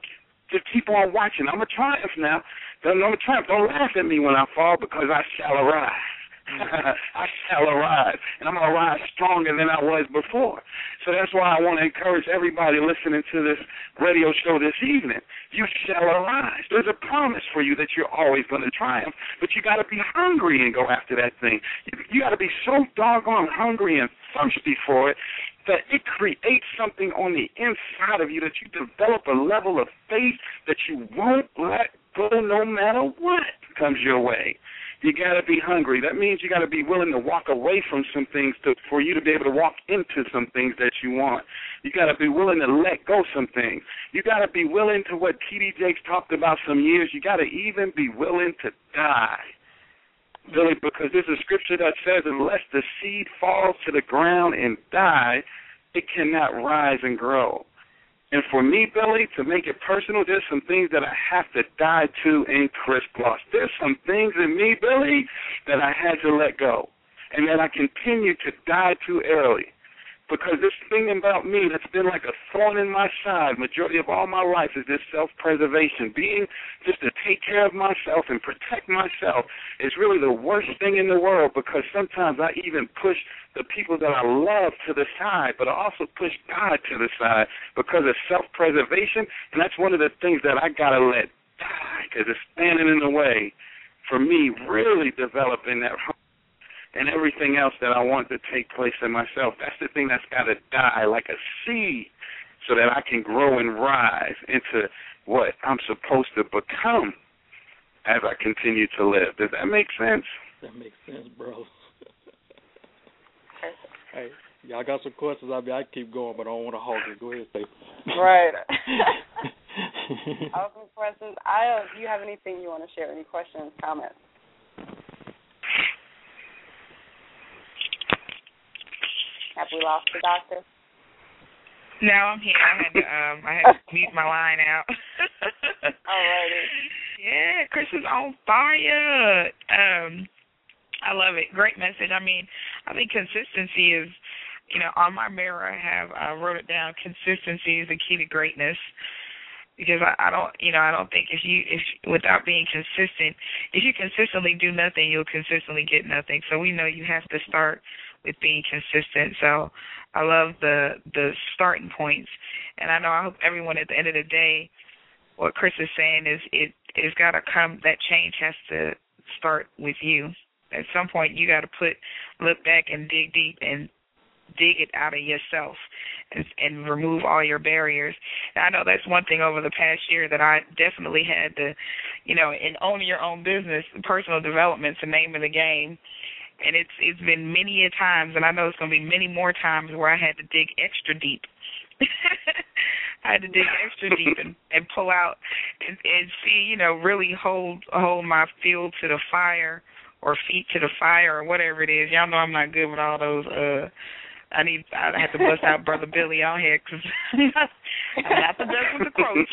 Just keep on watching. I'm a triumph now. I'm a triumph. Don't laugh at me when I fall because I shall arise. I shall arise, and I'm going to rise stronger than I was before. So that's why I want to encourage everybody listening to this radio show this evening. You shall arise. There's a promise for you that you're always going to triumph, but you got to be hungry and go after that thing. You, you got to be so doggone hungry and thirsty for it that it creates something on the inside of you, that you develop a level of faith that you won't let go no matter what comes your way. You got to be hungry. That means you got to be willing to walk away from some things to, for you to be able to walk into some things that you want. You got to be willing to let go some things. You got to be willing to what T D Jakes talked about some years. You got to even be willing to die. Billy, because there's a scripture that says, unless the seed falls to the ground and die, it cannot rise and grow. And for me, Billy, to make it personal, there's some things that I have to die to in Chris Gloss. There's some things in me, Billy, that I had to let go and that I continue to die to early. Because this thing about me that's been like a thorn in my side majority of all my life is this self-preservation. Being just to take care of myself and protect myself is really the worst thing in the world, because sometimes I even push the people that I love to the side, but I also push God to the side because of self-preservation. And that's one of the things that I got to let die, because it's standing in the way for me really developing that and everything else that I want to take place in myself. That's the thing that's got to die like a seed so that I can grow and rise into what I'm supposed to become as I continue to live. Does that make sense? That makes sense, bro. Hey, y'all got some questions? I mean, I keep going, but I don't want to hog it. Go ahead, Stacey. Right. I have some questions. I, do you have anything you want to share? Any questions, comments? Have we lost the doctor? No, I'm here. I had to um I had to mute my line out. Alrighty. Yeah, Chris is on fire. Um I love it. Great message. I mean, I think consistency is, you know, on my mirror I have I wrote it down, consistency is the key to greatness. Because I, I don't, you know, I don't think if you, if without being consistent, if you consistently do nothing, you'll consistently get nothing. So we know you have to start with being consistent. So I love the the starting points, and I know I hope everyone at the end of the day, what Chris is saying is it it's got to come. That change has to start with you. At some point, you got to put look back and dig deep and dig it out of yourself and, and remove all your barriers. And I know that's one thing over the past year that I definitely had to, you know, in owning your own business, personal development's the name of the game. And it's it's been many a times, and I know it's going to be many more times where I had to dig extra deep. I had to dig extra deep and, and pull out and, and see, you know, really hold hold my field to the fire or feet to the fire or whatever it is. Y'all know I'm not good with all those. Uh, I need. I have to bust out Brother Billy on here because I'm not the best with the quotes.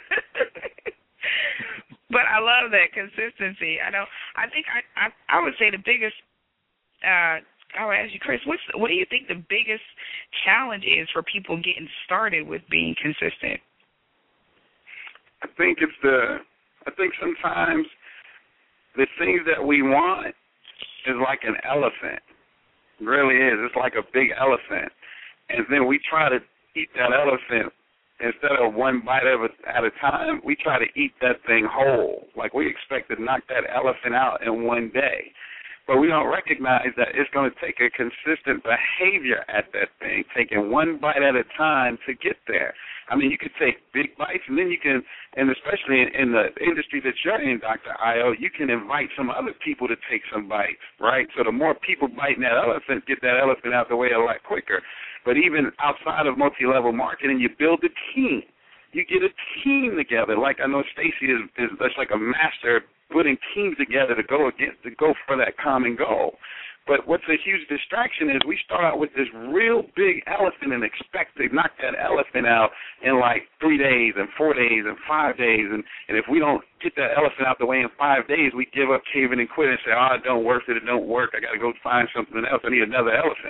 But I love that consistency. I know. I think I. I, I would say the biggest. Uh, I would ask you, Chris. What's what do you think the biggest challenge is for people getting started with being consistent? I think it's the. I think sometimes the things that we want is like an elephant. It really is. It's like a big elephant. And then we try to eat that elephant instead of one bite of it at a time. We try to eat that thing whole. Like we expect to knock that elephant out in one day. But we don't recognize that it's going to take a consistent behavior at that thing, taking one bite at a time to get there. I mean, you could take big bites, and then you can, and especially in, in the industry that you're in, Doctor Ayo, you can invite some other people to take some bites, right? So the more people biting that elephant, get that elephant out the way a lot quicker. But even outside of multi-level marketing, you build a team. You get a team together. Like I know Stacey is, is that's like a master putting teams together to go against to go for that common goal. But what's a huge distraction is we start out with this real big elephant and expect to knock that elephant out in like three days and four days and five days. And, and if we don't get that elephant out the way in five days, we give up, cave in, and quit and say, oh, it don't work, it don't work. I got to go find something else. I need another elephant.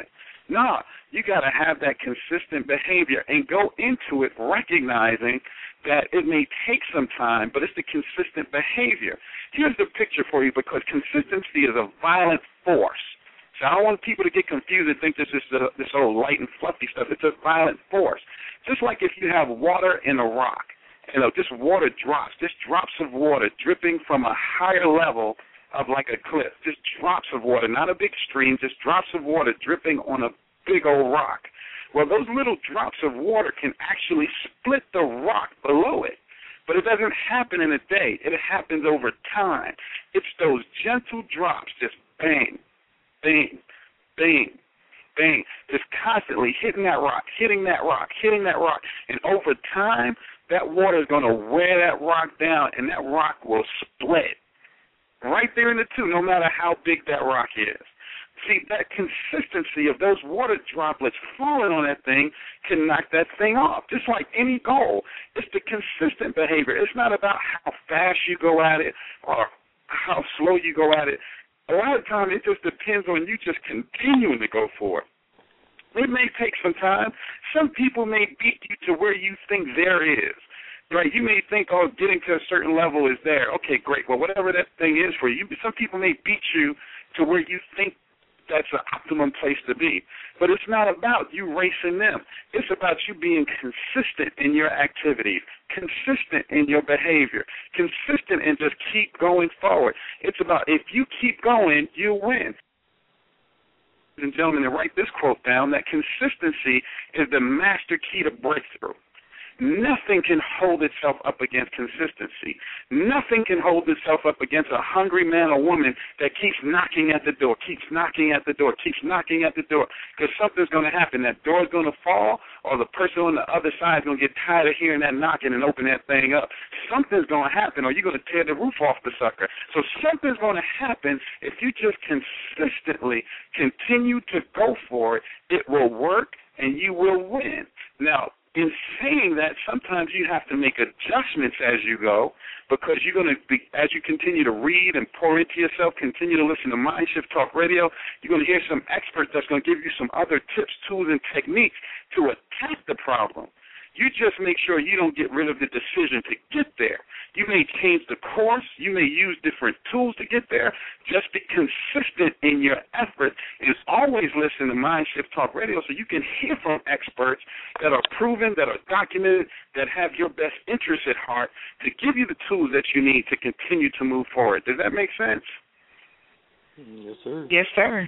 No, you got to have that consistent behavior and go into it recognizing that it may take some time, but it's the consistent behavior. Here's the picture for you, because consistency is a violent force. So I don't want people to get confused and think this is the, this old light and fluffy stuff. It's a violent force. Just like if you have water in a rock, you know, just water drops, just drops of water dripping from a higher level of like a cliff, just drops of water, not a big stream, just drops of water dripping on a big old rock. Well, those little drops of water can actually split the rock below it. But it doesn't happen in a day. It happens over time. It's those gentle drops, just bang, bang, bang, bang, just constantly hitting that rock, hitting that rock, hitting that rock. And over time, that water is going to wear that rock down, and that rock will split right there in the two, no matter how big that rock is. See, that consistency of those water droplets falling on that thing can knock that thing off, just like any goal. It's the consistent behavior. It's not about how fast you go at it or how slow you go at it. A lot of times it just depends on you just continuing to go for it. It may take some time. Some people may beat you to where you think there is. Right, you may think, oh, getting to a certain level is there. Okay, great. Well, whatever that thing is for you, some people may beat you to where you think that's the optimum place to be. But it's not about you racing them. It's about you being consistent in your activities, consistent in your behavior, consistent and just keep going forward. It's about if you keep going, you'll win. Ladies and gentlemen, to write this quote down, that consistency is the master key to breakthrough. Nothing can hold itself up against consistency. Nothing can hold itself up against a hungry man or woman that keeps knocking at the door, keeps knocking at the door, keeps knocking at the door, because something's going to happen. That door's going to fall, or the person on the other side is going to get tired of hearing that knocking and open that thing up. Something's going to happen, or you're going to tear the roof off the sucker. So something's going to happen if you just consistently continue to go for it. It will work, and you will win. Now, in saying that, sometimes you have to make adjustments as you go, because you're going to be, as you continue to read and pour into yourself, continue to listen to Mindshift Talk Radio, you're going to hear some experts that's going to give you some other tips, tools, and techniques to attack the problem. You just make sure you don't get rid of the decision to get there. You may change the course. You may use different tools to get there. Just be consistent in your effort, and always listen to Mindshift Talk Radio so you can hear from experts that are proven, that are documented, that have your best interests at heart to give you the tools that you need to continue to move forward. Does that make sense? Yes, sir. Yes, sir.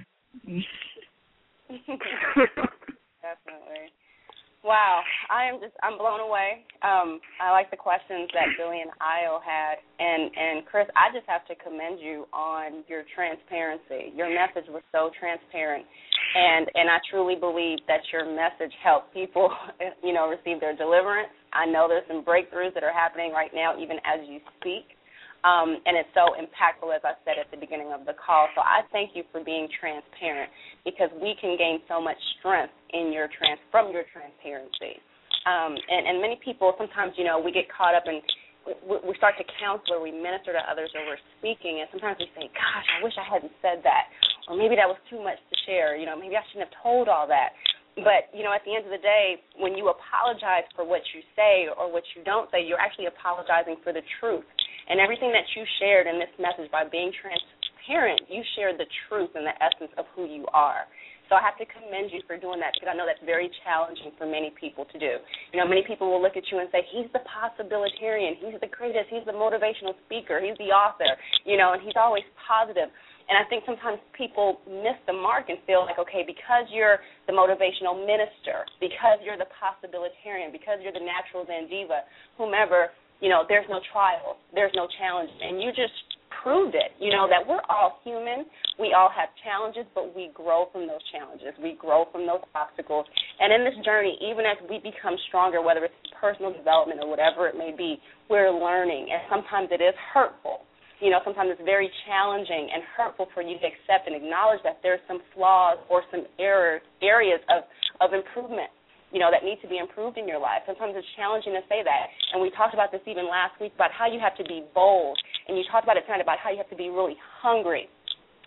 Definitely. Wow, I am just, I'm blown away. Um, I like the questions that Billy and Io had. And, and Chris, I just have to commend you on your transparency. Your message was so transparent. And, and I truly believe that your message helped people, you know, receive their deliverance. I know there's some breakthroughs that are happening right now, even as you speak. Um, and it's so impactful, as I said at the beginning of the call. So I thank you for being transparent, because we can gain so much strength in your trans from your transparency. Um, and, and many people, sometimes, you know, we get caught up in, we, we start to counsel or we minister to others or we're speaking, and sometimes we say, gosh, I wish I hadn't said that, or maybe that was too much to share. You know, maybe I shouldn't have told all that. But, you know, at the end of the day, when you apologize for what you say or what you don't say, you're actually apologizing for the truth. And everything that you shared in this message, by being transparent, you shared the truth and the essence of who you are. So I have to commend you for doing that, because I know that's very challenging for many people to do. You know, many people will look at you and say, he's the possibilitarian, he's the greatest, he's the motivational speaker, he's the author, you know, and he's always positive. And I think sometimes people miss the mark and feel like, okay, because you're the motivational minister, because you're the possibilitarian, because you're the natural Zen diva, whomever, you know, there's no trial, there's no challenge. And you just proved it, you know, that we're all human. We all have challenges, but we grow from those challenges. We grow from those obstacles. And in this journey, even as we become stronger, whether it's personal development or whatever it may be, we're learning. And sometimes it is hurtful. You know, sometimes it's very challenging and hurtful for you to accept and acknowledge that there's some flaws or some errors, areas of, of improvement, you know, that need to be improved in your life. Sometimes it's challenging to say that. And we talked about this even last week about how you have to be bold. And you talked about it tonight about how you have to be really hungry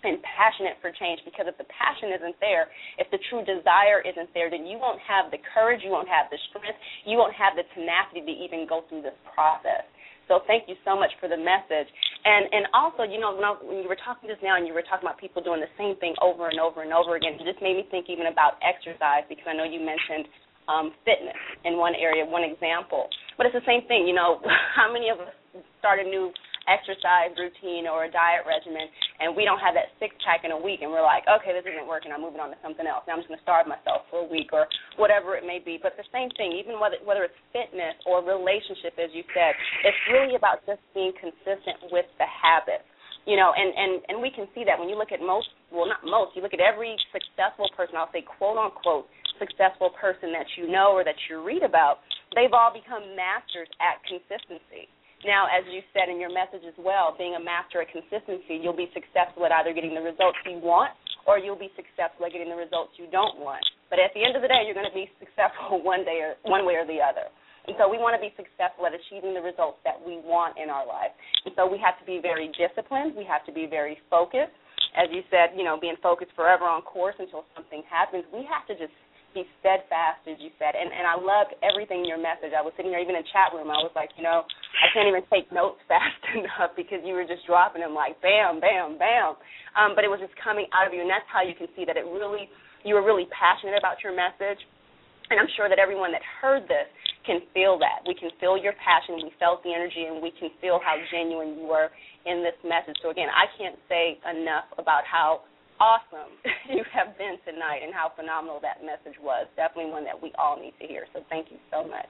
and passionate for change, because if the passion isn't there, if the true desire isn't there, then you won't have the courage, you won't have the strength, you won't have the tenacity to even go through this process. So thank you so much for the message. And and also, you know, when, I, when you were talking just now and you were talking about people doing the same thing over and over and over again, it just made me think even about exercise, because I know you mentioned um, fitness in one area, one example. But it's the same thing, you know, how many of us start a new exercise routine or a diet regimen, and we don't have that six-pack in a week, and we're like, okay, this isn't working, I'm moving on to something else. Now I'm just going to starve myself for a week or whatever it may be. But the same thing, even whether whether it's fitness or relationship, as you said, it's really about just being consistent with the habits. You know, and, and, and we can see that when you look at most, well, not most, you look at every successful person, I'll say quote-unquote successful person that you know or that you read about, they've all become masters at consistency. Now, as you said in your message as well, being a master at consistency, you'll be successful at either getting the results you want or you'll be successful at getting the results you don't want. But at the end of the day, you're going to be successful one day or one way or the other. And so we want to be successful at achieving the results that we want in our life. And so we have to be very disciplined. We have to be very focused. As you said, you know, being focused forever on course until something happens. We have to just be steadfast, as you said, and, and I loved everything in your message. I was sitting there, even in the chat room, I was like, you know, I can't even take notes fast enough because you were just dropping them like bam, bam, bam. Um, but it was just coming out of you, and that's how you can see that it really, you were really passionate about your message, and I'm sure that everyone that heard this can feel that. We can feel your passion, we felt the energy, and we can feel how genuine you were in this message. So, again, I can't say enough about how awesome you have been tonight and how phenomenal that message was. Definitely one that we all need to hear. So thank you so much.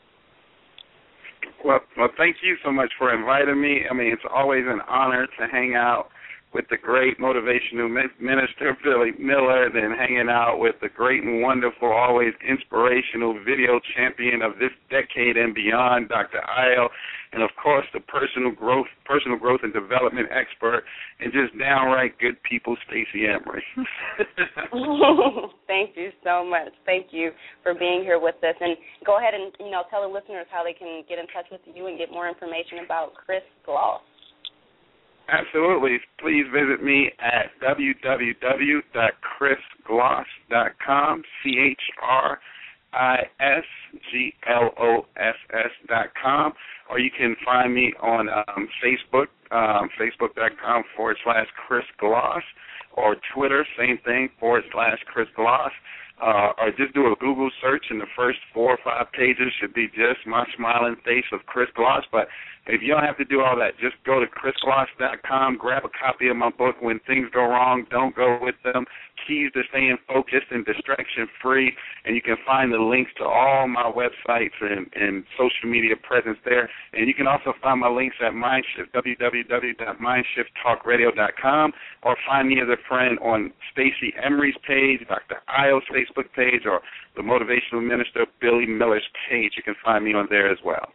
Well, well, thank you so much for inviting me. I mean, it's always an honor to hang out with the great motivational minister, Billy Miller, then hanging out with the great and wonderful, always inspirational video champion of this decade and beyond, Doctor Ayo, and, of course, the personal growth personal growth and development expert and just downright good people, Stacey Emery. Thank you so much. Thank you for being here with us. And go ahead and, you know, tell the listeners how they can get in touch with you and get more information about Chris Gloss. Absolutely. Please visit me at w w w dot chris gloss dot com, C H R I S G L O S S dot com, or you can find me on um, Facebook, um, facebook.com forward slash Chris Gloss, or Twitter, same thing, forward slash Chris Gloss. Uh, or just do a Google search, and the first four or five pages should be just my smiling face of Chris Gloss. But if you don't have to do all that, just go to chris gloss dot com, grab a copy of my book, When Things Go Wrong, Don't Go With Them, Keys to Staying Focused and Distraction-Free, and you can find the links to all my websites and, and social media presence there. And you can also find my links at Mindshift, w w w dot mindshift talk radio dot com, or find me as a friend on Stacey Emery's page, Doctor Ayo's Facebook page, or the Motivational Minister Billy Miller's page. You can find me on there as well.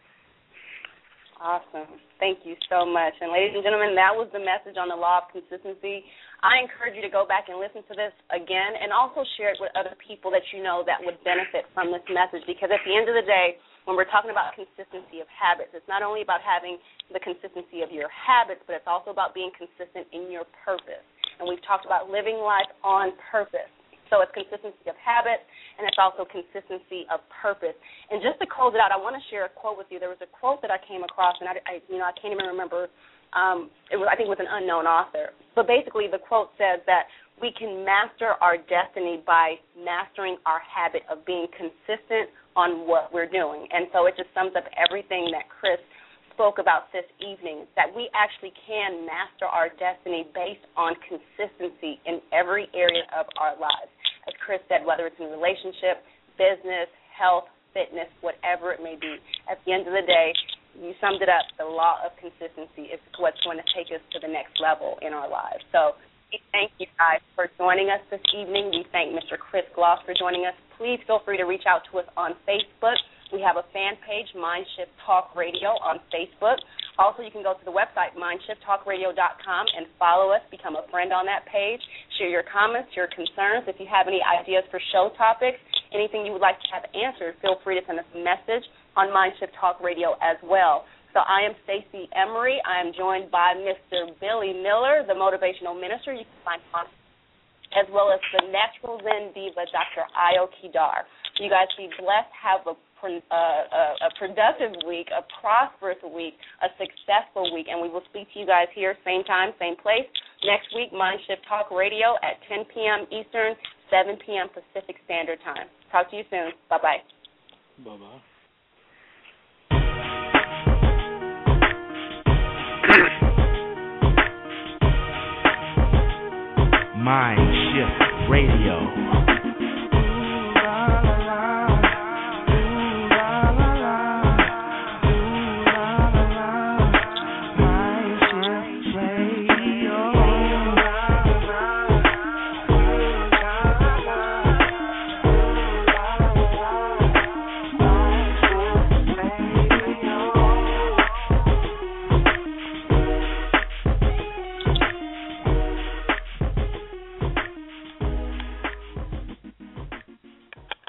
Awesome. Thank you so much. And ladies and gentlemen, that was the message on the law of consistency. I encourage you to go back and listen to this again and also share it with other people that you know that would benefit from this message, because at the end of the day, when we're talking about consistency of habits, it's not only about having the consistency of your habits, but it's also about being consistent in your purpose. And we've talked about living life on purpose. So it's consistency of habits, and it's also consistency of purpose. And just to close it out, I want to share a quote with you. There was a quote that I came across, and I, I you know, I can't even remember. Um, it was, I think it was an unknown author. But basically, the quote says that we can master our destiny by mastering our habit of being consistent on what we're doing. And so it just sums up everything that Chris spoke about this evening, that we actually can master our destiny based on consistency in every area of our lives. As Chris said, whether it's in relationship, business, health, fitness, whatever it may be, at the end of the day, you summed it up, the law of consistency is what's going to take us to the next level in our lives. So we thank you guys for joining us this evening. We thank Mister Chris Gloss for joining us. Please feel free to reach out to us on Facebook. We have a fan page, Mindshift Talk Radio, on Facebook. Also, you can go to the website, mindshift talk radio dot com, and follow us, become a friend on that page. Share your comments, your concerns. If you have any ideas for show topics, anything you would like to have answered, feel free to send us a message on Mindshift Talk Radio as well. So I am Stacey Emery. I am joined by Mister Billy Miller, the motivational minister. You can find him on, as well as the natural Zen diva, Doctor Ayo Kidar. You guys be blessed. Have a, uh, a, a productive week, a prosperous week, a successful week, and we will speak to you guys here, same time, same place, next week, Mindshift Talk Radio at ten p.m. Eastern, seven p.m. Pacific Standard Time. Talk to you soon. Bye-bye. Bye-bye. Mindshift Radio.